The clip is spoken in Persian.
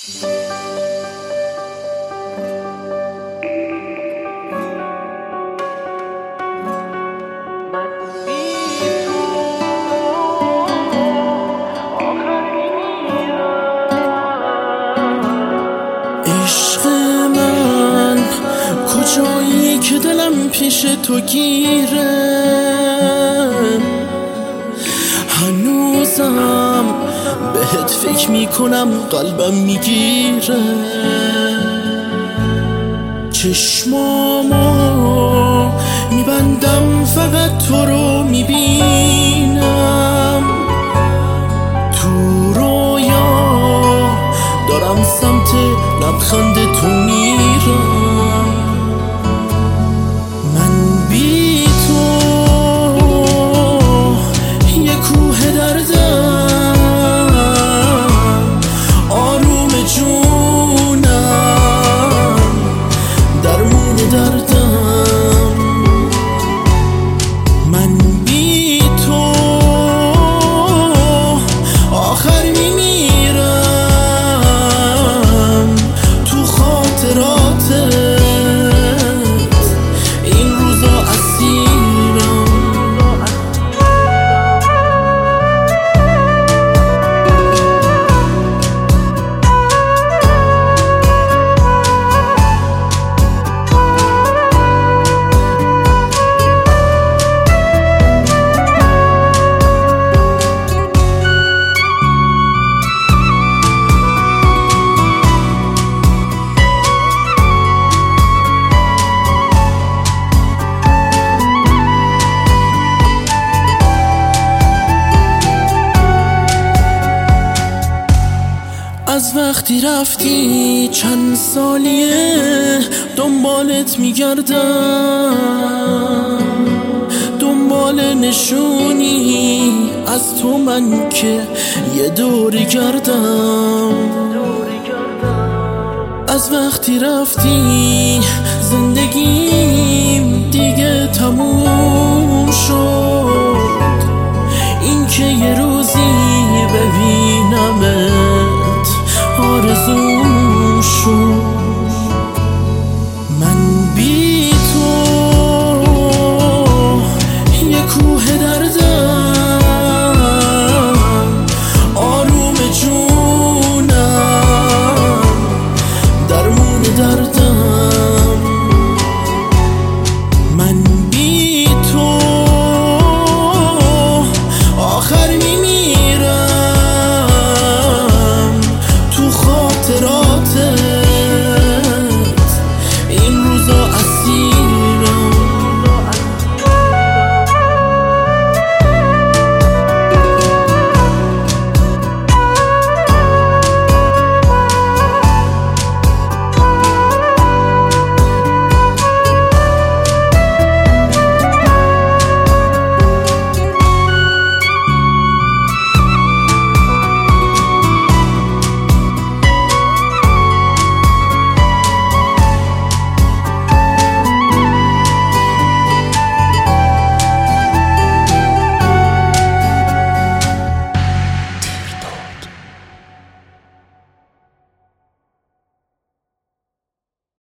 عشق من کجایی که دلم پیش تو گیره، هنوزم بهت فکر میکنم قلبم میگیره، چشمامو میبندم فقط تو رو میبینم، تو رویا دارم سمت لبخند تو میرم، من بی تو یه کوه دردم، آروم جونم درمون دردم، من بی تو آخر میمیرم تو خاطراتت، این روزا اسیرم. از وقتی رفتی چند سالیه دنبالت میگردم، دنبال نشونی از تو من که یه دوری گردم، از وقتی رفتی زندگیم دیگه تموم شد، این که یه روزی